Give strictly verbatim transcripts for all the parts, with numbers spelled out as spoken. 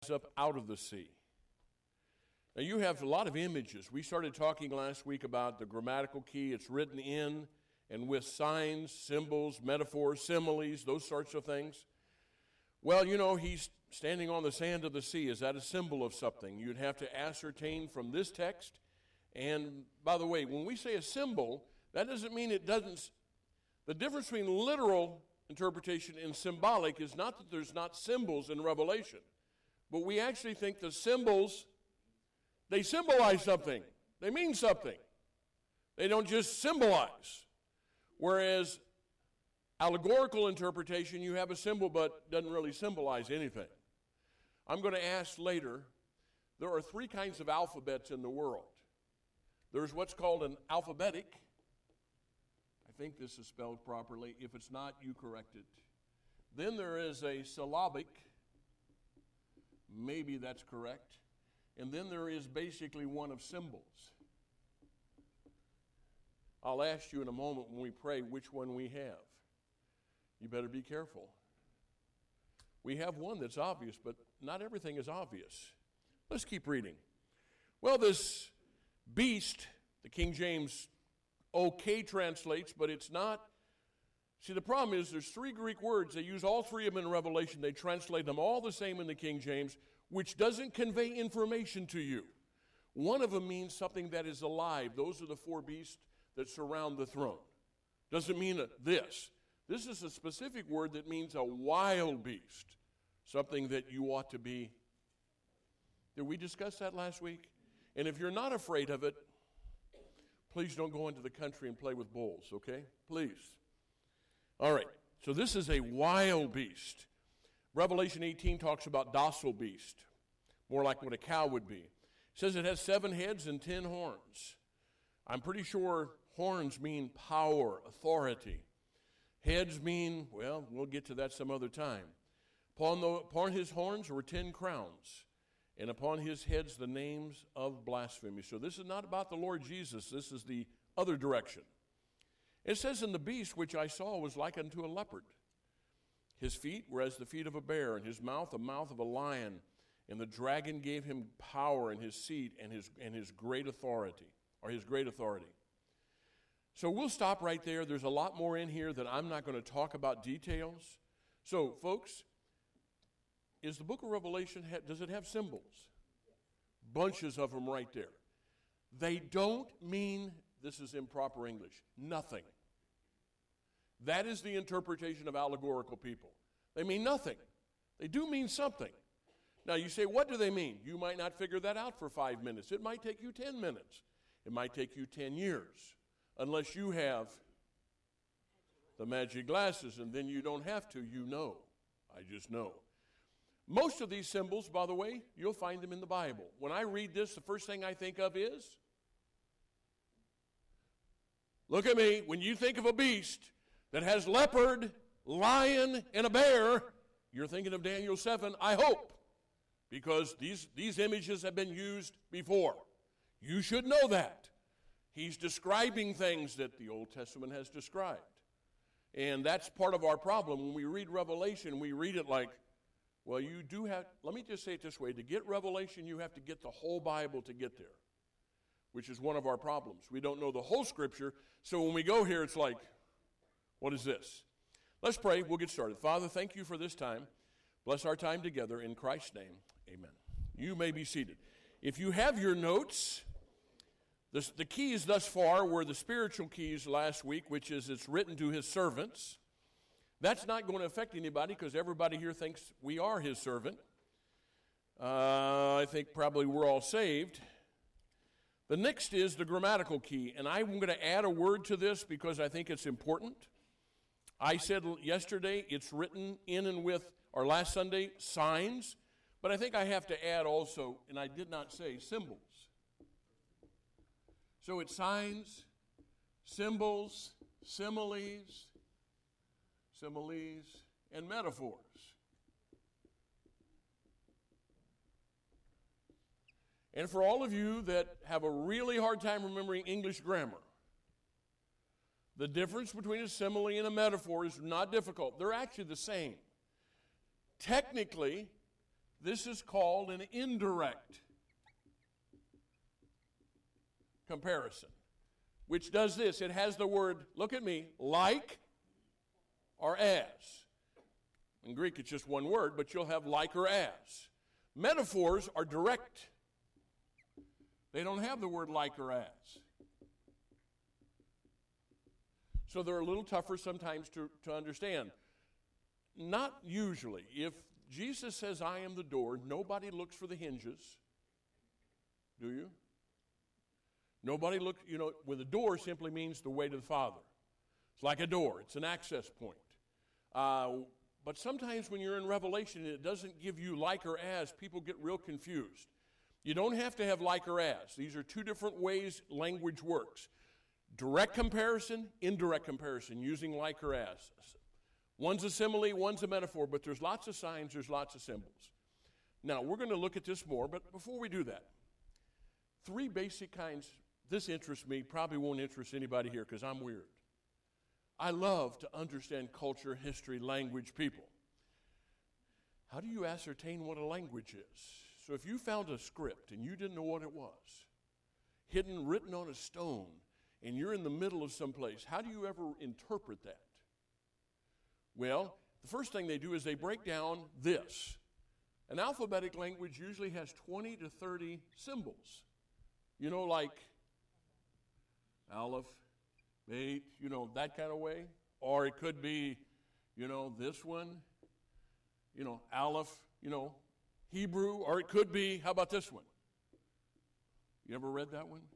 up out of the sea. Now you have a lot of images. We started talking last week about the grammatical key. It's written in and with signs, symbols, metaphors, similes, those sorts of things. Well, you know, he's standing on the sand of the sea. Is that a symbol of something? You'd have to ascertain from this text. And by the way, when we say a symbol, that doesn't mean it doesn't. The difference between literal interpretation and symbolic is not that there's not symbols in Revelation. But we actually think the symbols, they symbolize something. They mean something. They don't just symbolize. Whereas allegorical interpretation, you have a symbol but doesn't really symbolize anything. I'm going to ask later, there are three kinds of alphabets in the world. There's what's called an alphabetic. I think this is spelled properly. If it's not, you correct it. Then there is a syllabic. Maybe that's correct. And then there is basically one of symbols. I'll ask you in a moment when we pray which one we have. You better be careful. We have one that's obvious, but not everything is obvious. Let's keep reading. Well, this beast, the King James okay translates, but it's not. See, the problem is there's three Greek words. They use all three of them in Revelation. They translate them all the same in the King James, which doesn't convey information to you. One of them means something that is alive. Those are the four beasts that surround the throne. Doesn't mean a, this. This is a specific word that means a wild beast, something that you ought to be. Did we discuss that last week? And if you're not afraid of it, please don't go into the country and play with bulls, okay? Please. All right, so this is a wild beast. Revelation eighteen talks about docile beast, more like what a cow would be. It says it has seven heads and ten horns. I'm pretty sure horns mean power, authority. Heads mean, well, we'll get to that some other time. Upon, the, upon his horns were ten crowns, and upon his heads the names of blasphemy. So this is not about the Lord Jesus. This is the other direction. It says, and the beast which I saw was like unto a leopard. His feet were as the feet of a bear, and his mouth the mouth of a lion. And the dragon gave him power in his seat and his and his great authority, or his great authority. So we'll stop right there. There's a lot more in here that I'm not going to talk about details. So, folks, is the book of Revelation, does it have symbols? Bunches of them right there. They don't mean, this is improper English, nothing. That is the interpretation of allegorical people. They mean nothing. They do mean something. Now you say, what do they mean? You might not figure that out for five minutes. It might take you ten minutes. It might take you ten years. Unless you have the magic glasses, and then you don't have to. You know. I just know. Most of these symbols, by the way, you'll find them in the Bible. When I read this, the first thing I think of is, look at me, when you think of a beast that has leopard, lion, and a bear, you're thinking of Daniel seven, I hope, because these, these images have been used before. You should know that. He's describing things that the Old Testament has described. And that's part of our problem. When we read Revelation, we read it like, well, you do have, let me just say it this way, to get Revelation, you have to get the whole Bible to get there, which is one of our problems. We don't know the whole Scripture, so when we go here, it's like, what is this? Let's pray. We'll get started. Father, thank you for this time. Bless our time together. In Christ's name, amen. You may be seated. If you have your notes, this, the keys thus far were the spiritual keys last week, which is it's written to his servants. That's not going to affect anybody because everybody here thinks we are his servant. Uh, I think probably we're all saved. The next is the grammatical key, and I'm going to add a word to this because I think it's important. I said yesterday it's written in and with, or last Sunday, signs, but I think I have to add also, and I did not say symbols. So it's signs, symbols, similes, similes, and metaphors. And for all of you that have a really hard time remembering English grammar, the difference between a simile and a metaphor is not difficult. They're actually the same. Technically, This is called an indirect comparison, which does this. It has the word, look at me, like or as. In Greek, it's just one word, but you'll have like or as. Metaphors are direct. They don't have the word like or as. So they're a little tougher sometimes to, to understand. Not usually. If Jesus says, I am the door, nobody looks for the hinges. Do you? Nobody looks, you know, with a door simply means the way to the Father. It's like a door. It's an access point. Uh, but sometimes when you're in Revelation and it doesn't give you like or as, people get real confused. You don't have to have like or as. These are two different ways language works. Direct comparison, indirect comparison, using like or as. One's a simile, one's a metaphor, but there's lots of signs, there's lots of symbols. Now, we're going to look at this more, but before we do that, three basic kinds. This interests me, probably won't interest anybody here because I'm weird. I love to understand culture, history, language, people. How do you ascertain what a language is? So if you found a script and you didn't know what it was, hidden, written on a stone, and you're in the middle of some place, how do you ever interpret that? Well, the first thing they do is they break down this. An alphabetic language usually has twenty to thirty symbols. You know, like Aleph, Beit, you know, that kind of way. Or it could be, you know, this one, you know, Aleph, you know, Hebrew. Or it could be, how about this one? You ever read that one?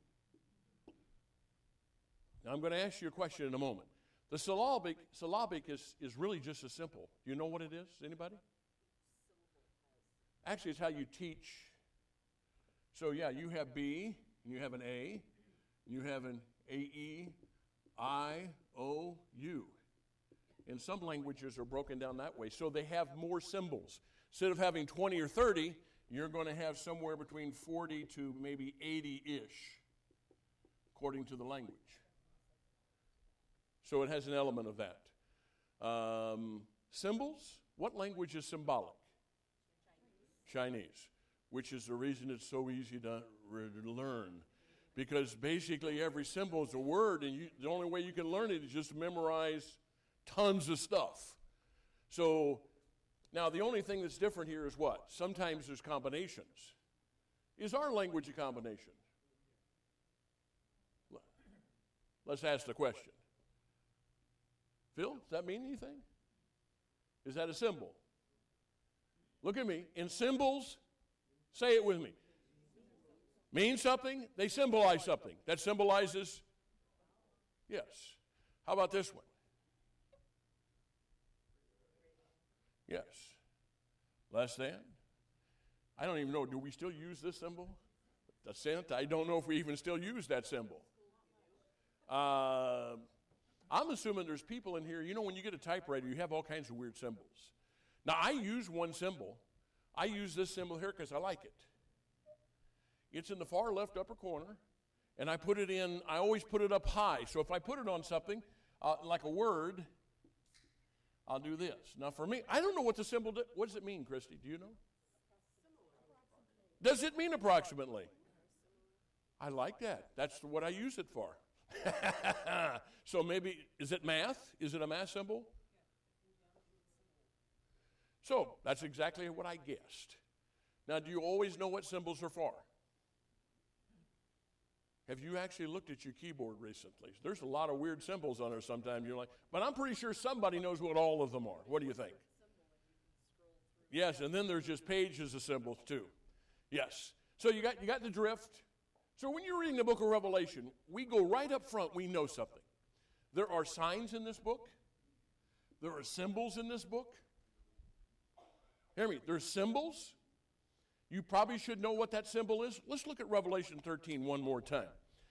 Now, I'm going to ask you a question in a moment. The syllabic, syllabic is, is really just as simple. Do you know what it is? Anybody? Actually, it's how you teach. So, yeah, you have B, and you have an A, and you have an A E, I, O, U. And some languages are broken down that way. So they have more symbols. Instead of having twenty or thirty, you're going to have somewhere between forty to maybe eighty-ish, according to the language. So it has an element of that. Um, symbols, what language is symbolic? Chinese. Chinese, which is the reason it's so easy to re- learn. Because basically every symbol is a word, and you, the only way you can learn it is just to memorize tons of stuff. So now the only thing that's different here is what? Sometimes there's combinations. Is our language a combination? Let's ask the question. Phil, does that mean anything? Is that a symbol? Look at me. In symbols, say it with me. Mean something, they symbolize something. That symbolizes, yes. How about this one? Yes. Less than. I don't even know, do we still use this symbol? The cent, I don't know if we even still use that symbol. Uh, I'm assuming there's people in here, you know, when you get a typewriter, you have all kinds of weird symbols. Now, I use one symbol. I use this symbol here because I like it. It's in the far left upper corner, and I put it in, I always put it up high. So if I put it on something, uh, like a word, I'll do this. Now for me, I don't know what the symbol, do, what does it mean, Christy? Do you know? Does it mean approximately? I like that. That's what I use it for. So maybe, is it math? Is it a math symbol? So that's exactly what I guessed. Now, do you always know what symbols are for? Have you actually looked at your keyboard recently? There's a lot of weird symbols on there sometimes. You're like, but I'm pretty sure somebody knows what all of them are. What do you think? Yes, and then there's just pages of symbols too. Yes. So you got you got the drift. So when you're reading the book of Revelation, we go right up front, we know something. There are signs in this book. There are symbols in this book. Hear me, there's symbols. You probably should know what that symbol is. Let's look at Revelation thirteen one more time.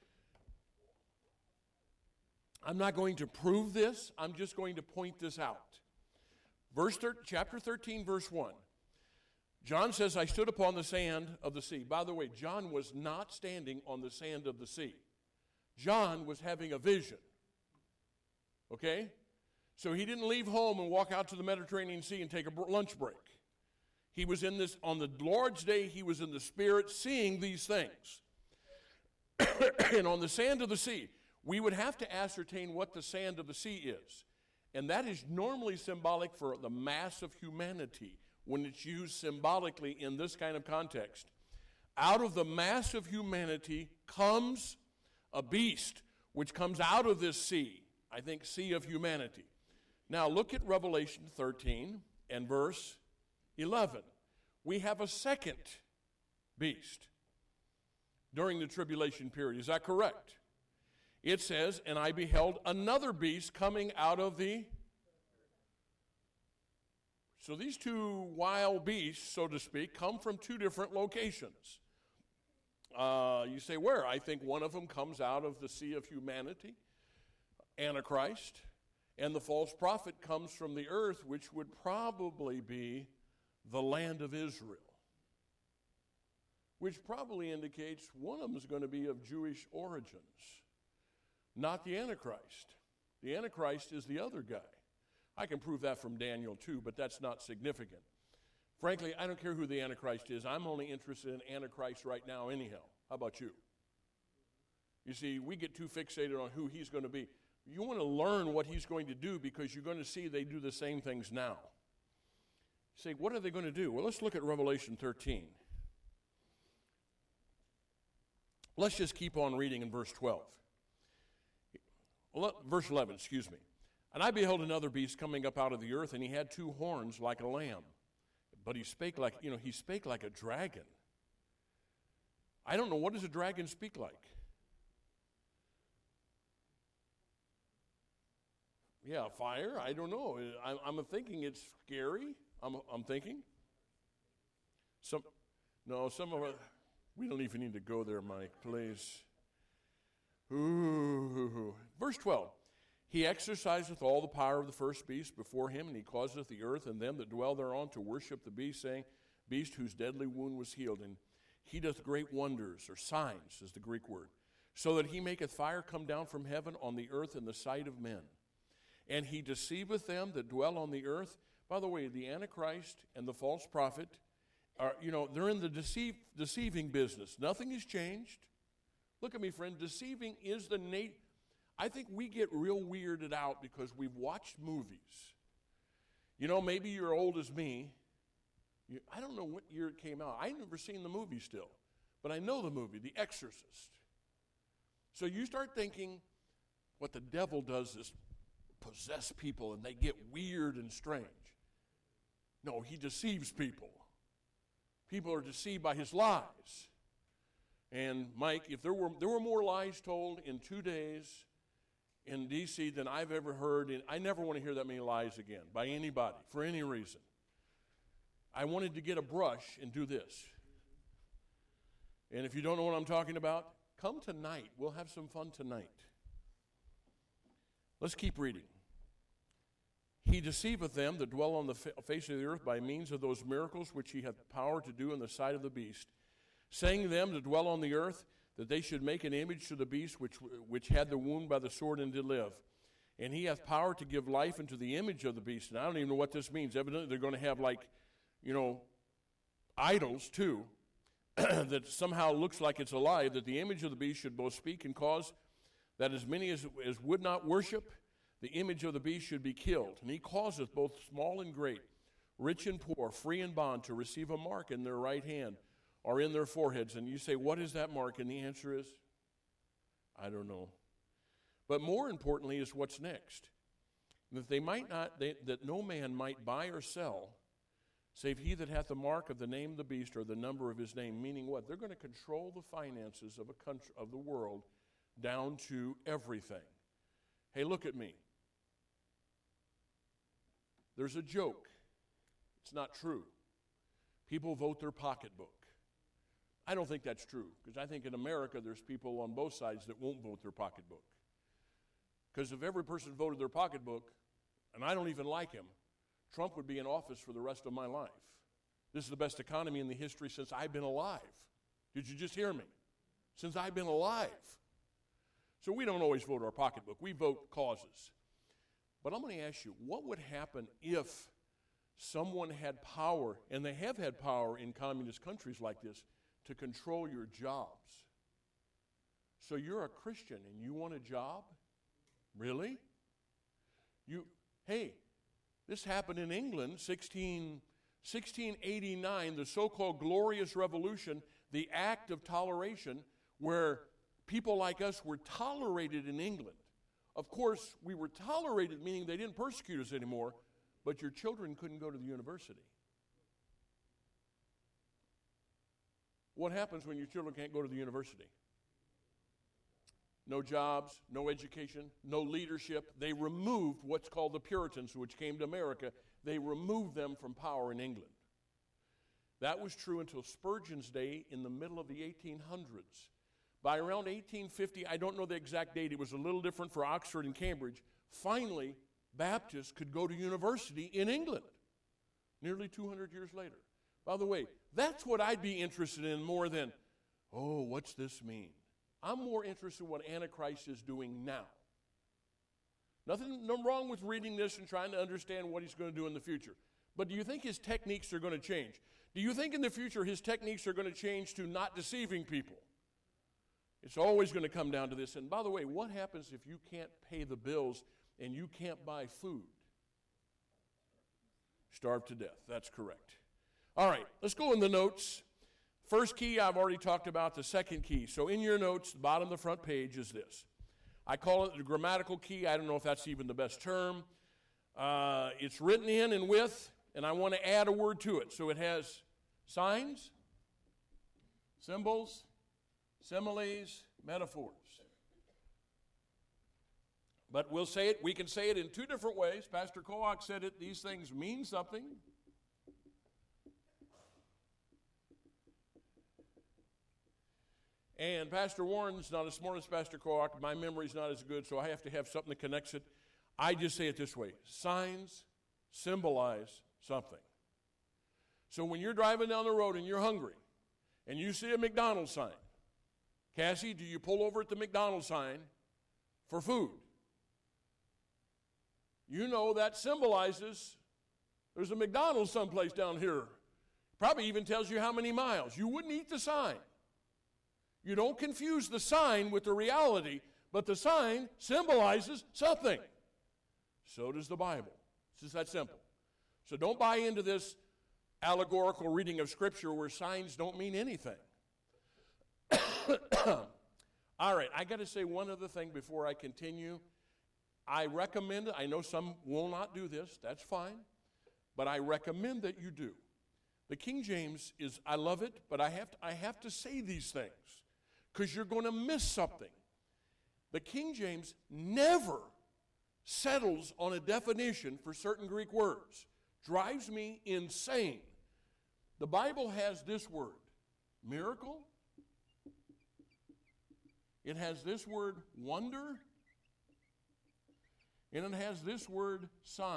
I'm not going to prove this. I'm just going to point this out. Verse thir- chapter thirteen, verse one. John says, I stood upon the sand of the sea. By the way, John was not standing on the sand of the sea. John was having a vision. Okay? So he didn't leave home and walk out to the Mediterranean Sea and take a lunch break. He was in this, on the Lord's day, he was in the Spirit seeing these things. And on the sand of the sea, we would have to ascertain what the sand of the sea is. And that is normally symbolic for the mass of humanity when it's used symbolically in this kind of context. Out of the mass of humanity comes a beast which comes out of this sea, I think sea of humanity. Now look at Revelation thirteen and verse eleven. We have a second beast during the tribulation period. Is that correct? It says, and I beheld another beast coming out of the... So these two wild beasts, so to speak, come from two different locations. Uh, you say, where? I think one of them comes out of the sea of humanity, Antichrist, and the false prophet comes from the earth, which would probably be the land of Israel, which probably indicates one of them is going to be of Jewish origins, not the Antichrist. The Antichrist is the other guy. I can prove that from Daniel too, but that's not significant. Frankly, I don't care who the Antichrist is. I'm only interested in Antichrist right now anyhow. How about you? You see, we get too fixated on who he's going to be. You want to learn what he's going to do because you're going to see they do the same things now. You say, what are they going to do? Well, let's look at Revelation thirteen. Let's just keep on reading in verse twelve. Well, verse eleven, excuse me. And I beheld another beast coming up out of the earth, and he had two horns like a lamb. But he spake like, you know, he spake like a dragon. I don't know, what does a dragon speak like? Yeah, fire? I don't know. I'm, I'm thinking it's scary. I'm, I'm thinking. Some, no, some of us, we don't even need to go there, Mike, please. Ooh. Verse twelve. He exerciseth all the power of the first beast before him, and he causeth the earth and them that dwell thereon to worship the beast, saying, Beast whose deadly wound was healed. And he doth great wonders, or signs is the Greek word, so that he maketh fire come down from heaven on the earth in the sight of men. And he deceiveth them that dwell on the earth. By the way, the Antichrist and the false prophet are, you know, they're in the deceive, deceiving business. Nothing has changed. Look at me, friend. Deceiving is the nature. I think we get real weirded out because we've watched movies. You know, maybe you're old as me. You, I don't know what year it came out. I've never seen the movie still. But I know the movie, The Exorcist. So you start thinking what the devil does is possess people and they get weird and strange. No, he deceives people. People are deceived by his lies. And Mike, if there were there were more lies told in two days in D C than I've ever heard, and I never want to hear that many lies again by anybody for any reason. I wanted to get a brush and do this. And if you don't know what I'm talking about, come tonight. We'll have some fun tonight. Let's keep reading. He deceiveth them that dwell on the face of the earth by means of those miracles which he hath power to do in the sight of the beast, saying to them that dwell on the earth that they should make an image to the beast which which had the wound by the sword and did live. And he hath power to give life unto the image of the beast. And I don't even know what this means. Evidently they're going to have like, you know, idols too, that somehow looks like it's alive, that the image of the beast should both speak and cause that as many as, as would not worship the image of the beast should be killed. And he causeth both small and great, rich and poor, free and bond, to receive a mark in their right hand or in their foreheads. And you say, what is that mark? And the answer is, I don't know. But more importantly is what's next. That they might not, they, that no man might buy or sell, save he that hath the mark of the name of the beast or the number of his name. Meaning what? They're going to control the finances of a country, of the world, down to everything. Hey, look at me. There's a joke. It's not true. People vote their pocketbook. I don't think that's true, because I think in America there's people on both sides that won't vote their pocketbook. Because if every person voted their pocketbook, and I don't even like him, Trump would be in office for the rest of my life. This is the best economy in the history since I've been alive. Did you just hear me? Since I've been alive. So we don't always vote our pocketbook. We vote causes. But I'm going to ask you, what would happen if someone had power, and they have had power in communist countries like this, to control your jobs. So you're a Christian and you want a job? Really? You, hey, this happened in England, sixteen, sixteen eighty-nine, the so-called Glorious Revolution, the act of toleration, where people like us were tolerated in England. Of course, we were tolerated, meaning they didn't persecute us anymore, but your children couldn't go to the university. What happens when your children can't go to the university? No jobs, no education, no leadership. They removed what's called the Puritans, which came to America. They removed them from power in England. That was true until Spurgeon's day in the middle of the eighteen hundreds. By around eighteen fifty, I don't know the exact date, it was a little different for Oxford and Cambridge, finally, Baptists could go to university in England, nearly two hundred years later. By the way, that's what I'd be interested in more than, oh, what's this mean? I'm more interested in what Antichrist is doing now. Nothing no wrong with reading this and trying to understand what he's going to do in the future. But do you think his techniques are going to change? Do you think in the future his techniques are going to change to not deceiving people? It's always going to come down to this. And by the way, what happens if you can't pay the bills and you can't buy food? Starve to death. That's correct. All right, let's go in the notes. First key I've already talked about. The second key. So in your notes, the bottom of the front page is this. I call it the grammatical key. I don't know if that's even the best term. Uh, it's written in and with, and I want to add a word to it. So it has signs, symbols, similes, metaphors. But we'll say it, we can say it in two different ways. Pastor Koach said it, these things mean something. And Pastor Warren's not as smart as Pastor Koach. My memory's not as good, so I have to have something that connects it. I just say it this way. Signs symbolize something. So when you're driving down the road and you're hungry, and you see a McDonald's sign, Cassie, do you pull over at the McDonald's sign for food? You know that symbolizes there's a McDonald's someplace down here. Probably even tells you how many miles. You wouldn't eat the sign. You don't confuse the sign with the reality, but the sign symbolizes something. So does the Bible. It's just that simple. So don't buy into this allegorical reading of Scripture where signs don't mean anything. All right, I got to say one other thing before I continue. I recommend, I know some will not do this, that's fine, but I recommend that you do. The King James is, I love it, but I have to, I have to say these things because you're going to miss something. The King James never settles on a definition for certain Greek words. Drives me insane. The Bible has this word, miracle. It has this word, wonder. And it has this word, sign.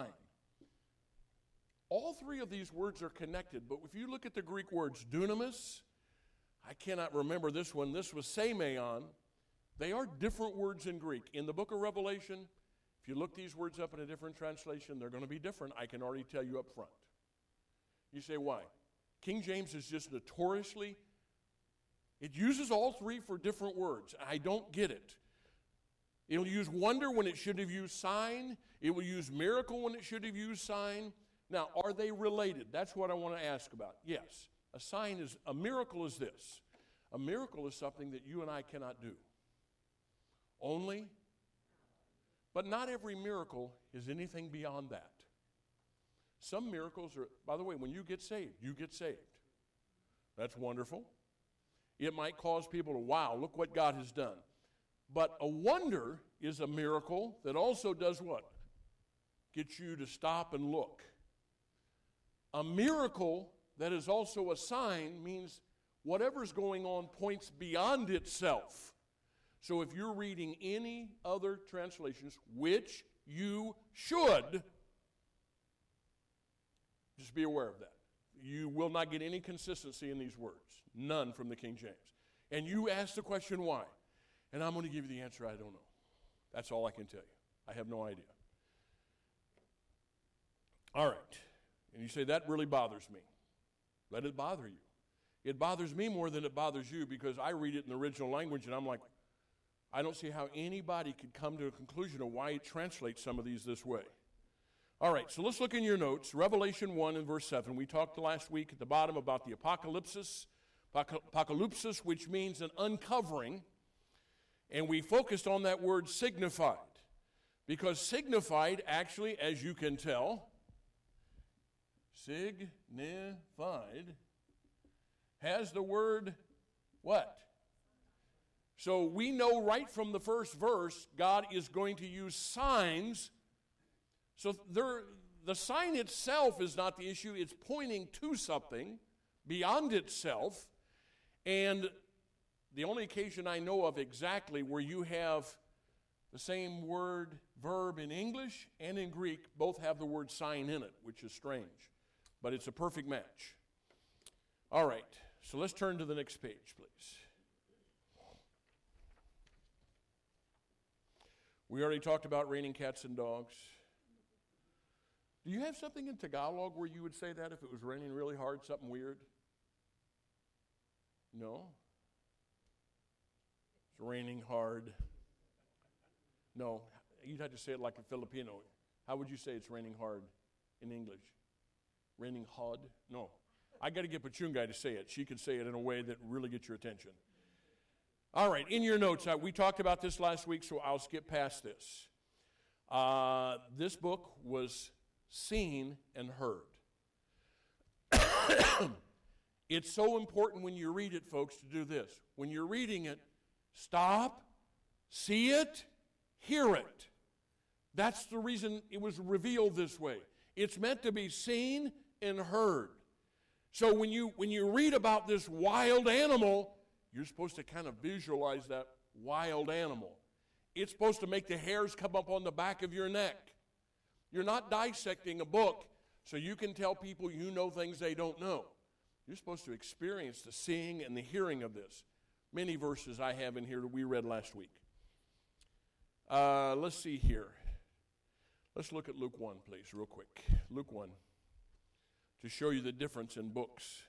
All three of these words are connected, but if you look at the Greek words, dunamis, I cannot remember this one, this was semeion, they are different words in Greek. In the book of Revelation, if you look these words up in a different translation, they're going to be different. I can already tell you up front. You say, why? King James is just notoriously, it uses all three for different words. I don't get it. It'll use wonder when it should have used sign. It will use miracle when it should have used sign. Now, are they related? That's what I want to ask about. Yes. A sign is, a miracle is this. A miracle is something that you and I cannot do. Only, but not every miracle is anything beyond that. Some miracles are, by the way, when you get saved, you get saved. That's wonderful. It might cause people to, wow, look what God has done. But a wonder is a miracle that also does what? Gets you to stop and look. A miracle that is also a sign means whatever's going on points beyond itself. So if you're reading any other translations, which you should, just be aware of that. You will not get any consistency in these words. None from the King James. And you ask the question why. And I'm going to give you the answer, I don't know. That's all I can tell you. I have no idea. All right. And you say, that really bothers me. Let it bother you. It bothers me more than it bothers you because I read it in the original language and I'm like, I don't see how anybody could come to a conclusion of why it translates some of these this way. All right, so let's look in your notes. Revelation one and verse seven. We talked last week at the bottom about the apocalypsis, apocalypsis, which means an uncovering. And we focused on that word signified. Because signified, actually, as you can tell, signified has the word what? So we know right from the first verse, God is going to use signs. So there, the sign itself is not the issue. It's pointing to something beyond itself. And the only occasion I know of exactly where you have the same word, verb in English and in Greek, both have the word sign in it, which is strange. But it's a perfect match. All right, so let's turn to the next page, please. We already talked about raining cats and dogs. Do you have something in Tagalog where you would say that if it was raining really hard, something weird? No? It's raining hard. No, you'd have to say it like a Filipino. How would you say it's raining hard in English? Raining hard? No. I got to get Pachungai to say it. She can say it in a way that really gets your attention. All right, in your notes, uh, we talked about this last week, so I'll skip past this. Uh, this book was seen and heard. It's so important when you read it, folks, to do this. When you're reading it, stop, see it, hear it. That's the reason it was revealed this way. It's meant to be seen and heard. So when you when you read about this wild animal, you're supposed to kind of visualize that wild animal. It's supposed to make the hairs come up on the back of your neck. You're not dissecting a book so you can tell people you know things they don't know. You're supposed to experience the seeing and the hearing of this. Many verses I have in here that we read last week. Uh, let's see here. Let's look at Luke one, please, real quick. Luke one, to show you the difference in books.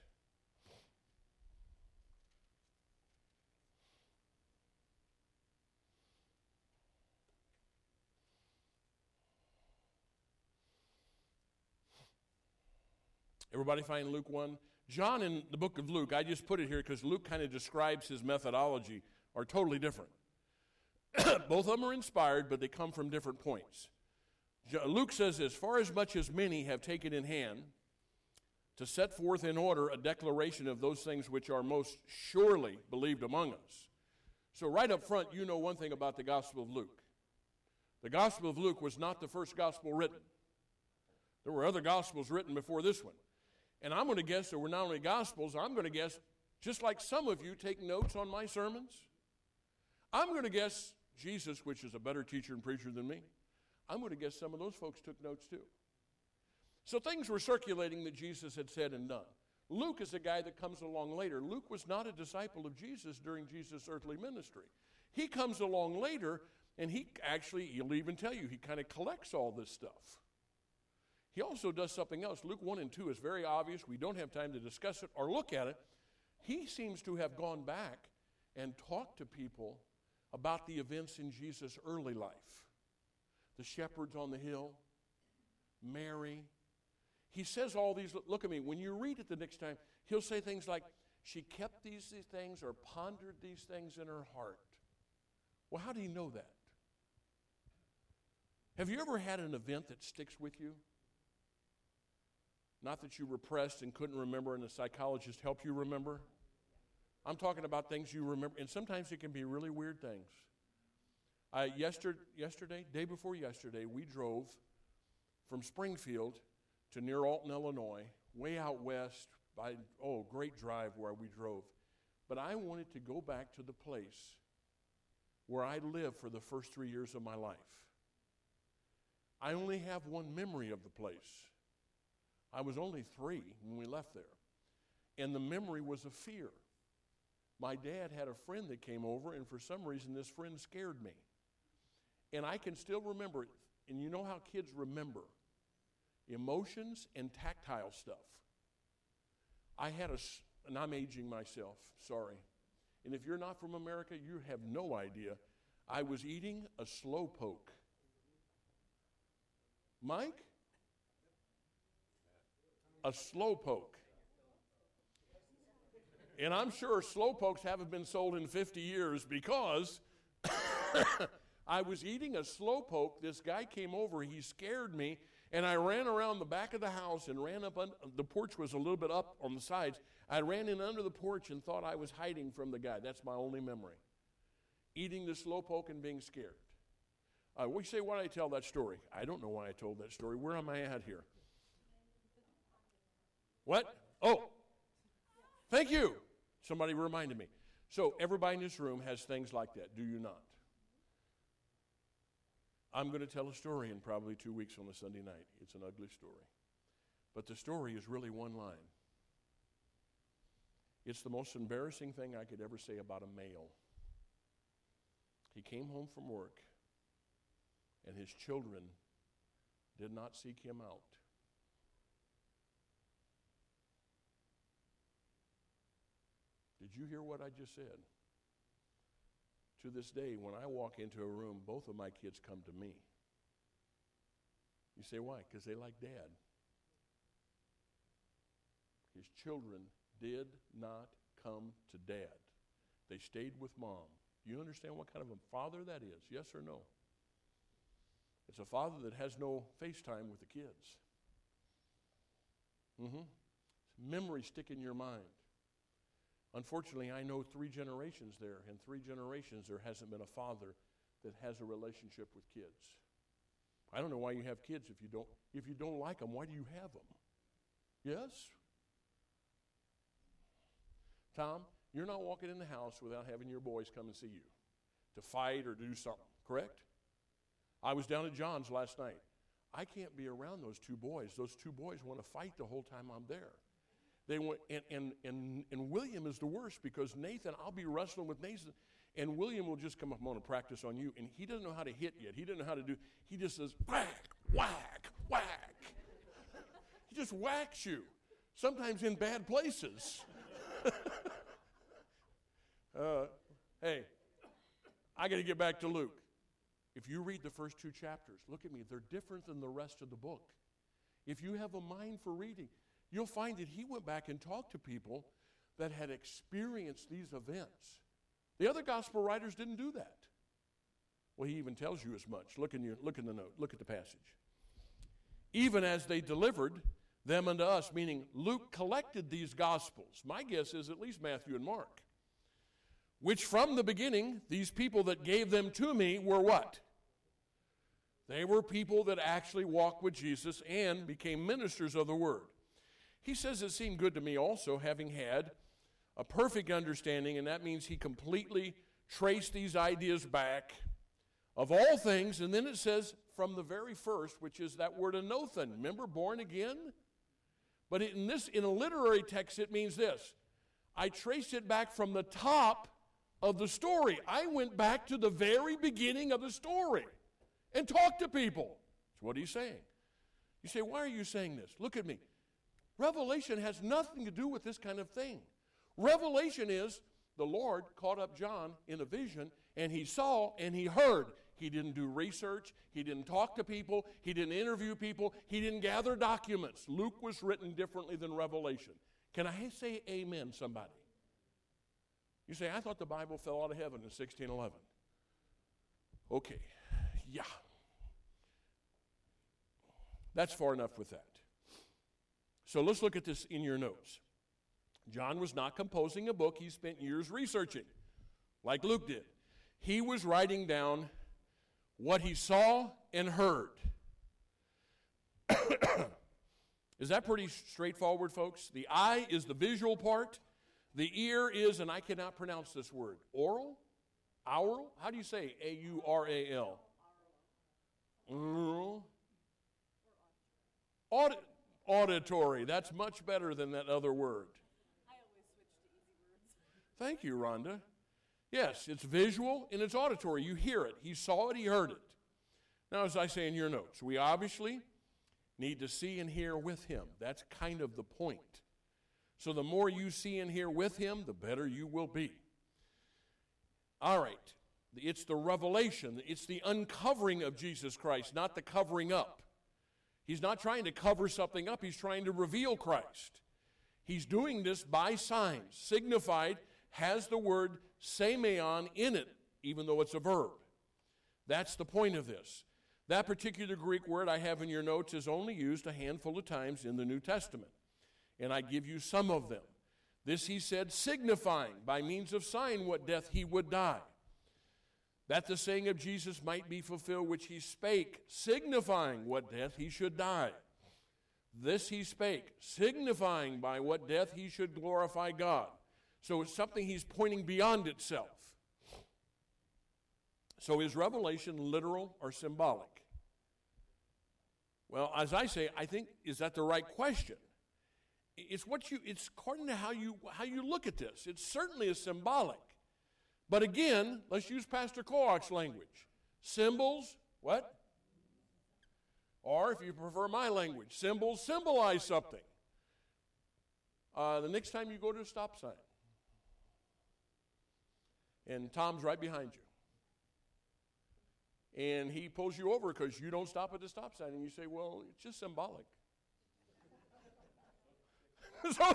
Everybody find Luke one? John in the book of Luke, I just put it here because Luke kind of describes his methodology, are totally different. Both of them are inspired, but they come from different points. Luke says, as far as much as many have taken in hand to set forth in order a declaration of those things which are most surely believed among us. So right up front, you know one thing about the Gospel of Luke. The Gospel of Luke was not the first gospel written. There were other gospels written before this one. And I'm going to guess there were not only gospels, I'm going to guess, just like some of you take notes on my sermons, I'm going to guess Jesus, which is a better teacher and preacher than me, I'm going to guess some of those folks took notes too. So things were circulating that Jesus had said and done. Luke is a guy that comes along later. Luke was not a disciple of Jesus during Jesus' earthly ministry. He comes along later, and he actually, he'll even tell you, he kind of collects all this stuff. He also does something else. Luke one and two is very obvious. We don't have time to discuss it or look at it. He seems to have gone back and talked to people about the events in Jesus' early life. The shepherds on the hill, Mary. He says all these, look at me, when you read it the next time, he'll say things like, she kept these, these things or pondered these things in her heart. Well, how do you know that? Have you ever had an event that sticks with you? Not that you repressed and couldn't remember and a psychologist helped you remember. I'm talking about things you remember, and sometimes it can be really weird things. Uh, yesterday, yesterday, day before yesterday, we drove from Springfield to near Alton, Illinois, way out west, by, oh, great drive where we drove. But I wanted to go back to the place where I lived for the first three years of my life. I only have one memory of the place. I was only three when we left there. And the memory was of fear. My dad had a friend that came over, and for some reason this friend scared me. And I can still remember it. And you know how kids remember. emotions and tactile stuff. I had a, and I'm aging myself, sorry. And if you're not from America, you have no idea. I was eating a slow poke. Mike? A slow poke. And I'm sure slow pokes haven't been sold in fifty years because I was eating a slow poke. This guy came over. He scared me. And I ran around the back of the house and ran up. Un- the porch was a little bit up on the sides. I ran in under the porch and thought I was hiding from the guy. That's my only memory. Eating the slow poke and being scared. Uh, we say, why did I tell that story? I don't know why I told that story. Where am I at here? What? Oh, thank you. Somebody reminded me. So everybody in this room has things like that, do you not? I'm going to tell a story in probably two weeks on a Sunday night. It's an ugly story. But the story is really one line. It's the most embarrassing thing I could ever say about a male. He came home from work, and his children did not seek him out. Did you hear what I just said? To this day, when I walk into a room, both of my kids come to me. You say, why? Because they like Dad. His children did not come to Dad. They stayed with Mom. Do you understand what kind of a father that is? Yes or no? It's a father that has no FaceTime with the kids. Mm-hmm. Memories stick in your mind. Unfortunately, I know three generations there, and three generations there hasn't been a father that has a relationship with kids. I don't know why you have kids if you don't if you don't like them. Why do you have them? Yes? Tom, you're not walking in the house without having your boys come and see you to fight or do something, correct? I was down at John's last night. I can't be around those two boys. Those two boys want to fight the whole time I'm there. They want, and, and, and, and William is the worst because Nathan, I'll be wrestling with Nathan, and William will just come up, I'm going to practice on you, and he doesn't know how to hit yet. He doesn't know how to do, he just says, whack, whack, whack. He just whacks you, sometimes in bad places. uh, hey, I got to get back to Luke. If you read the first two chapters, look at me, they're different than the rest of the book. If you have a mind for reading, you'll find that he went back and talked to people that had experienced these events. The other gospel writers didn't do that. Well, he even tells you as much. Look in, your, look in the note. Look at the passage. Even as they delivered them unto us, meaning Luke collected these gospels. My guess is at least Matthew and Mark. Which from the beginning, these people that gave them to me were what? They were people that actually walked with Jesus and became ministers of the word. He says it seemed good to me also, having had a perfect understanding, and that means he completely traced these ideas back of all things, and then it says from the very first, which is that word anothen. Remember, born again? But in this, in a literary text, it means this. I traced it back from the top of the story. I went back to the very beginning of the story and talked to people. That's what he's saying. You say, why are you saying this? Look at me. Revelation has nothing to do with this kind of thing. Revelation is the Lord caught up John in a vision, and he saw and he heard. He didn't do research. He didn't talk to people. He didn't interview people. He didn't gather documents. Luke was written differently than Revelation. Can I say amen, somebody? You say, I thought the Bible fell out of heaven in sixteen eleven. Okay, yeah. That's far enough with that. So let's look at this in your notes. John was not composing a book he spent years researching, like Luke did. He was writing down what he saw and heard. Is that pretty straightforward, folks? The eye is the visual part. The ear is, and I cannot pronounce this word, oral? Aural? How do you say A U R A L? Aural. Audit. Auditory. That's much better than that other word. I always switch to easy words. Thank you, Rhonda. Yes, it's visual and it's auditory. You hear it. He saw it, he heard it. Now, as I say in your notes, we obviously need to see and hear with him. That's kind of the point. So the more you see and hear with him, the better you will be. All right. It's the revelation. It's the uncovering of Jesus Christ, not the covering up. He's not trying to cover something up. He's trying to reveal Christ. He's doing this by signs. Signified has the word semeion in it, even though it's a verb. That's the point of this. That particular Greek word I have in your notes is only used a handful of times in the New Testament. And I give you some of them. This he said, signifying by means of sign what death he would die. That the saying of Jesus might be fulfilled, which he spake, signifying what death he should die. This he spake, signifying by what death he should glorify God. So it's something he's pointing beyond itself. So is revelation literal or symbolic? Well, as I say, I think, is that the right question? It's what you, it's according to how you, how you look at this. It certainly is symbolic. But again, let's use Pastor Koach's language. Symbols, what? Or if you prefer my language, symbols symbolize something. Uh, the next time you go to a stop sign, and Tom's right behind you, and he pulls you over because you don't stop at the stop sign, and you say, well, it's just symbolic. so,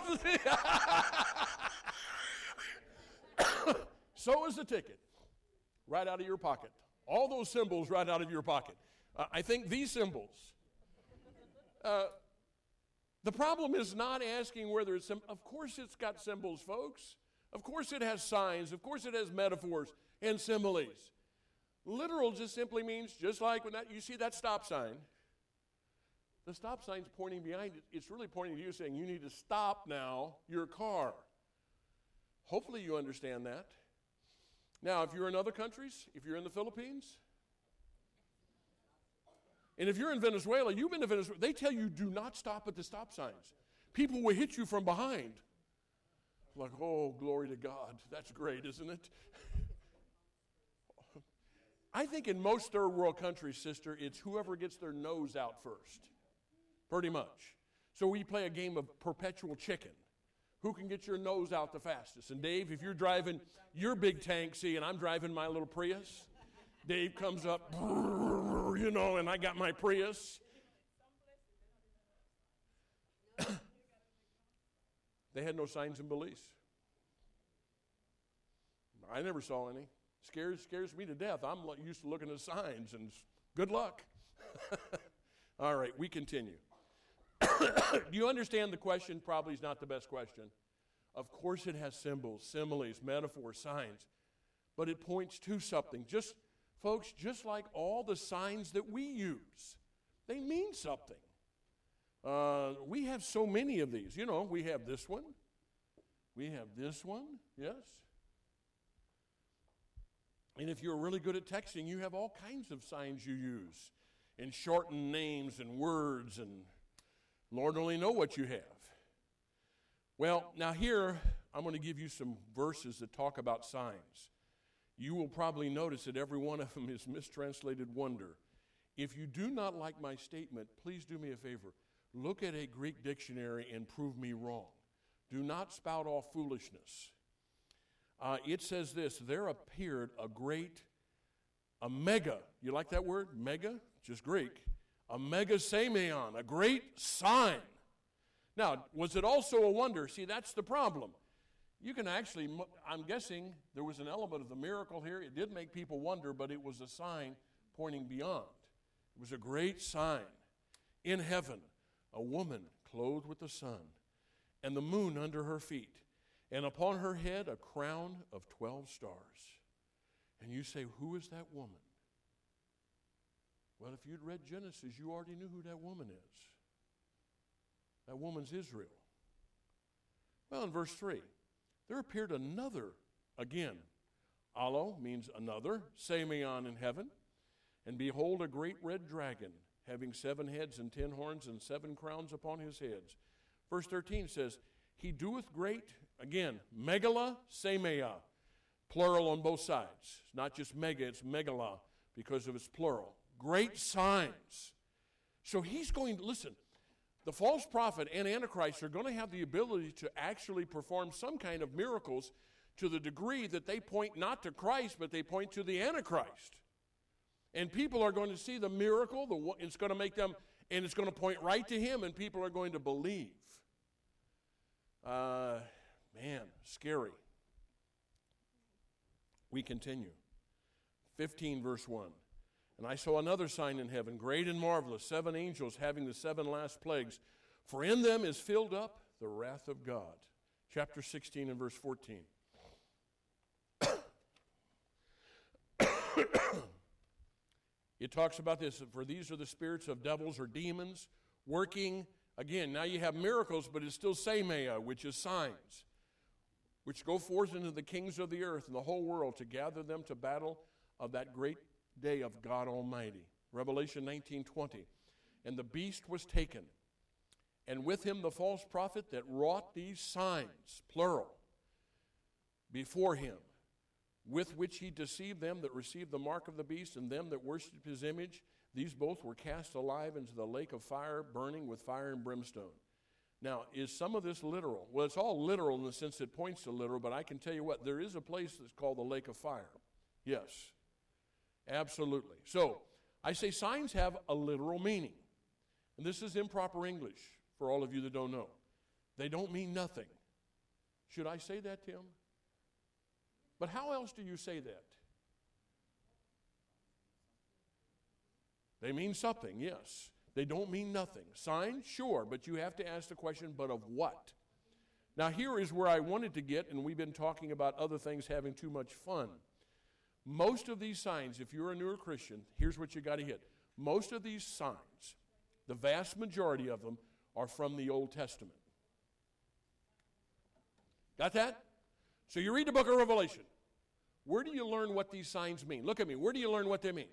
so is the ticket, right out of your pocket. All those symbols right out of your pocket. Uh, I think these symbols. Uh, the problem is not asking whether it's, of course it's got symbols, folks. Of course it has signs. Of course it has metaphors and similes. Literal just simply means, just like when that, you see that stop sign, the stop sign's pointing behind it. It's really pointing to you saying, you need to stop now your car. Hopefully you understand that. Now, if you're in other countries, if you're in the Philippines, and if you're in Venezuela, you've been to Venezuela, they tell you do not stop at the stop signs. People will hit you from behind. Like, oh, glory to God. That's great, isn't it? I think in most third world countries, sister, it's whoever gets their nose out first. Pretty much. So we play a game of perpetual chicken. Who can get your nose out the fastest? And Dave, if you're driving your big tank, see, and I'm driving my little Prius, Dave comes up, you know, and I got my Prius. They had no signs in Belize. I never saw any. Scares scares me to death. I'm used to looking at signs, and good luck. All right, we continue. Do you understand the question? Probably is not the best question. Of course it has symbols, similes, metaphors, signs, but it points to something. Just, folks, just like all the signs that we use, they mean something. Uh, we have so many of these. You know, we have this one. We have this one, yes. And if you're really good at texting, you have all kinds of signs you use, and shortened names and words, and Lord only know what you have. Well, now here, I'm going to give you some verses that talk about signs. You will probably notice that every one of them is mistranslated wonder. If you do not like my statement, please do me a favor. Look at a Greek dictionary and prove me wrong. Do not spout off foolishness. Uh, it says this, there appeared a great, a mega, you like that word? Mega, just Greek. A mega semeion, a great sign. Now, was it also a wonder? See, that's the problem. You can actually, I'm guessing there was an element of the miracle here. It did make people wonder, but it was a sign pointing beyond. It was a great sign. In heaven, a woman clothed with the sun, and the moon under her feet, and upon her head a crown of twelve stars. And you say, who is that woman? Well, if you'd read Genesis, you already knew who that woman is. That woman's Israel. Well, in verse three, there appeared another, again, allo means another, semeion in heaven, and behold a great red dragon, having seven heads and ten horns and seven crowns upon his heads. Verse thirteen says, he doeth great, again, megala, semeia, plural on both sides. It's not just mega, it's megala because of its plural. Great signs. So he's going to, listen, the false prophet and Antichrist are going to have the ability to actually perform some kind of miracles to the degree that they point not to Christ, but they point to the Antichrist. And people are going to see the miracle, the, it's going to make them, and it's going to point right to him, and people are going to believe. Uh, man, scary. We continue. fifteen, verse one. And I saw another sign in heaven, great and marvelous, seven angels having the seven last plagues, for in them is filled up the wrath of God. Chapter sixteen and verse fourteen. It talks about this, for these are the spirits of devils or demons working. Again, now you have miracles, but it's still semeia, which is signs, which go forth into the kings of the earth and the whole world to gather them to battle of that great day of God Almighty. Revelation nineteen twenty. And the beast was taken, and with him the false prophet that wrought these signs, plural, before him, with which he deceived them that received the mark of the beast and them that worshipped his image. These both were cast alive into the lake of fire, burning with fire and brimstone. Now, is some of this literal? Well, it's all literal in the sense it points to literal, but I can tell you what, there is a place that's called the lake of fire. Yes, absolutely. So, I say signs have a literal meaning. And this is improper English for all of you that don't know. They don't mean nothing. Should I say that, Tim? But how else do you say that? They mean something, yes. They don't mean nothing. Signs, sure, but you have to ask the question, but of what? Now here is where I wanted to get, and we've been talking about other things having too much fun. Most of these signs, if you're a newer Christian, here's what you got to hit. Most of these signs, the vast majority of them, are from the Old Testament. Got that? So you read the book of Revelation. Where do you learn what these signs mean? Look at me. Where do you learn what they mean?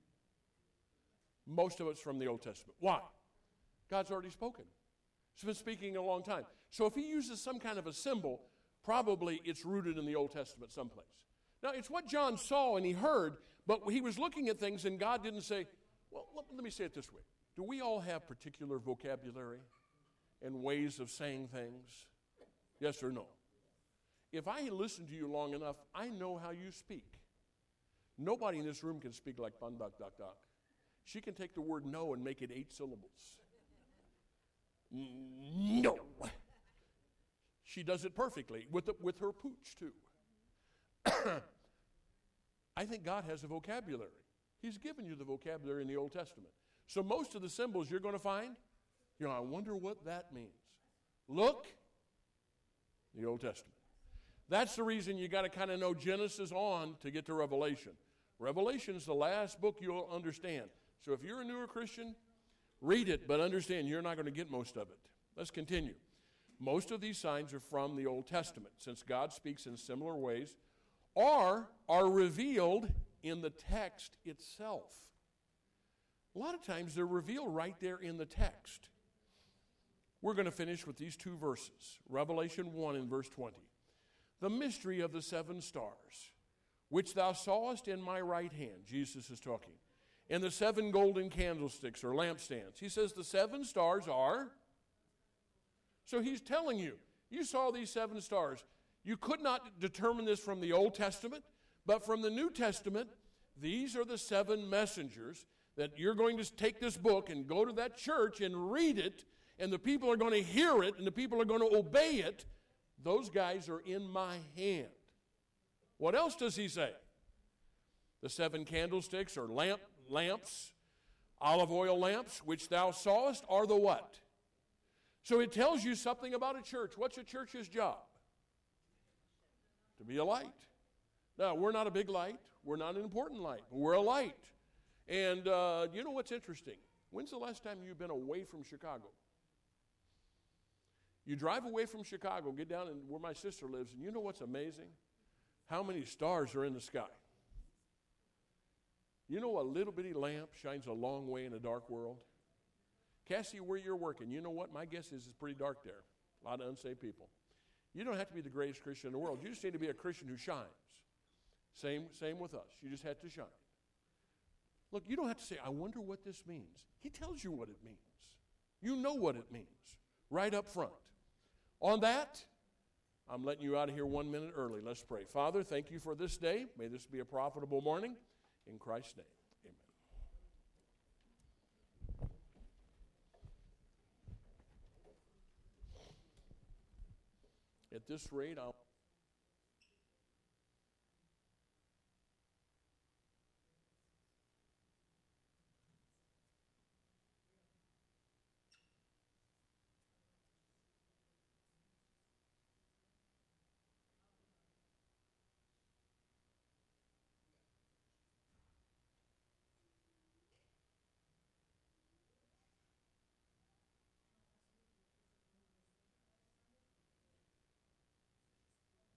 Most of it's from the Old Testament. Why? God's already spoken. He's been speaking a long time. So if he uses some kind of a symbol, probably it's rooted in the Old Testament someplace. Now, it's what John saw and he heard, but he was looking at things and God didn't say, well, let, let me say it this way. Do we all have particular vocabulary and ways of saying things? Yes or no? If I listen to you long enough, I know how you speak. Nobody in this room can speak like fun, duck, duck, duck. She can take the word no and make it eight syllables. No. She does it perfectly with, the, with her pooch, too. I think God has a vocabulary. He's given you the vocabulary in the Old Testament. So most of the symbols you're going to find, you know, I wonder what that means. Look, the Old Testament. That's the reason you got to kind of know Genesis on to get to Revelation. Revelation is the last book you'll understand. So if you're a newer Christian, read it, but understand you're not going to get most of it. Let's continue. Most of these signs are from the Old Testament, since God speaks in similar ways, or are revealed in the text itself. A lot of times they're revealed right there in the text. We're going to finish with these two verses, Revelation one and verse twenty. The mystery of the seven stars, which thou sawest in my right hand, Jesus is talking, and the seven golden candlesticks or lampstands. He says the seven stars are, so he's telling you, you saw these seven stars. You could not determine this from the Old Testament, but from the New Testament, these are the seven messengers that you're going to take this book and go to that church and read it, and the people are going to hear it, and the people are going to obey it. Those guys are in my hand. What else does he say? The seven candlesticks or lamp, lamps, olive oil lamps, which thou sawest, are the what? So it tells you something about a church. What's a church's job? To be a light. Now, we're not a big light. We're not an important light. But we're a light. And uh, you know what's interesting? When's the last time you've been away from Chicago? You drive away from Chicago, get down in where my sister lives, and you know what's amazing? How many stars are in the sky? You know a little bitty lamp shines a long way in a dark world? Cassie, where you're working, you know what? My guess is it's pretty dark there. A lot of unsaved people. You don't have to be the greatest Christian in the world. You just need to be a Christian who shines. Same, same with us. You just have to shine. Look, you don't have to say, I wonder what this means. He tells you what it means. You know what it means right up front. On that, I'm letting you out of here one minute early. Let's pray. Father, thank you for this day. May this be a profitable morning. In Christ's name, amen. At this rate, I'll